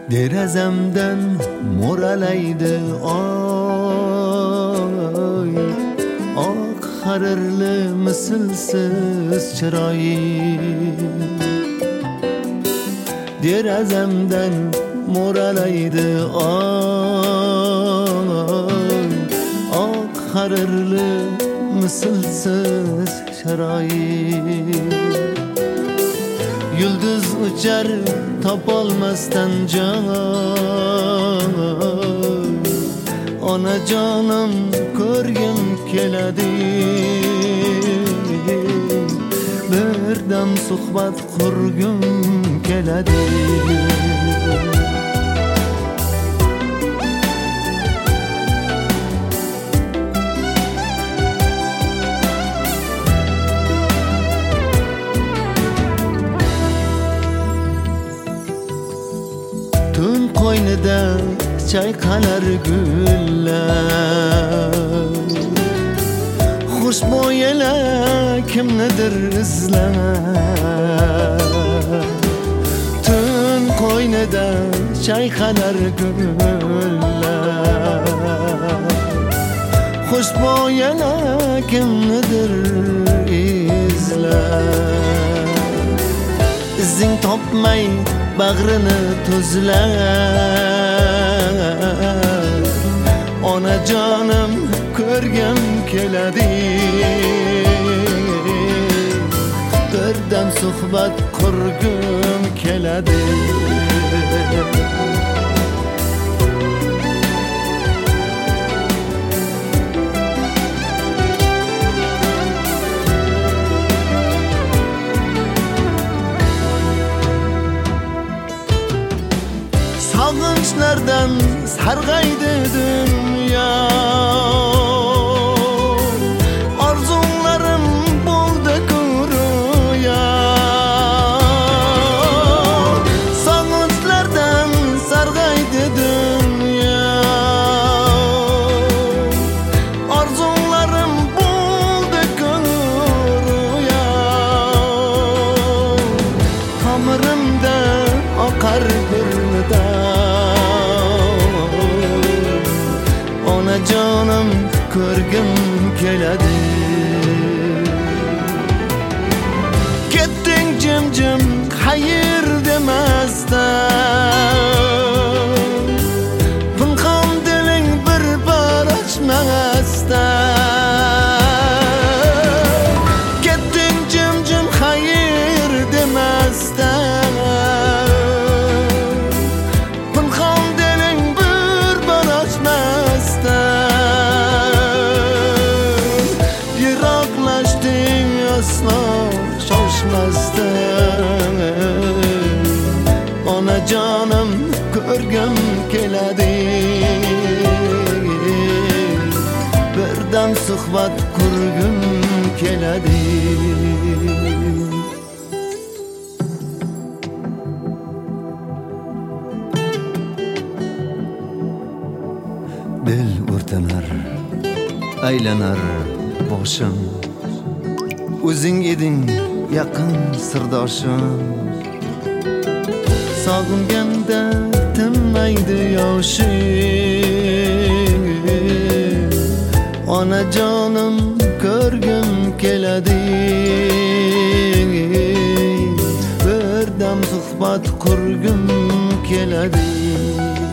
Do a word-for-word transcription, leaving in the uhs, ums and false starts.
Derazamdan mo'ralaydi oy, oq harirli mislsiz chiroying. Derazamdan mo'ralaydi oy, oq harirli mislsiz chiroying. Yulduz uchar topolmasdan joy, onajonim ko'rgim keladi. Birdam suhbat qurgim keladi. Tun qo'ynida chayqalar gullar, xushbo'yalar kimnidir izlar. Tun qo'ynida chayqalar gullar, xushbo'yalar kimnidir izlar. Izing topmay bag'rini tuzlar, onajonim ko'rgim keladi. Birdam suhbat qurgim keladi. Sog'inchlardan sarg'aydi dunyo, orzularim bo'ldi ko'ruya. Sog'inchlardan sarg'aydi dunyo, orzularim bo'ldi ko'ruya. Tomirimda oqar bir nida, onajonim ko'rgim keladi. Ketding jim-jim xayr demasdan, pinhon diling bir bor ochmasdan. Ketding jim-jim xayr demasdan, pinhon diling bir bor ochmasdan. Yiroqlashding aslo shoshmasdan, onajonim ko'rgim keladi. Birdam suhbat qurgim keladi. Dil o'rtanar, aylanar boshim, o'zing eding yaqin sirdoshim. Sog'inganda tinmaydi yoshim, onajonim ko'rgim keladi. Birdam suhbat qurgim keladi.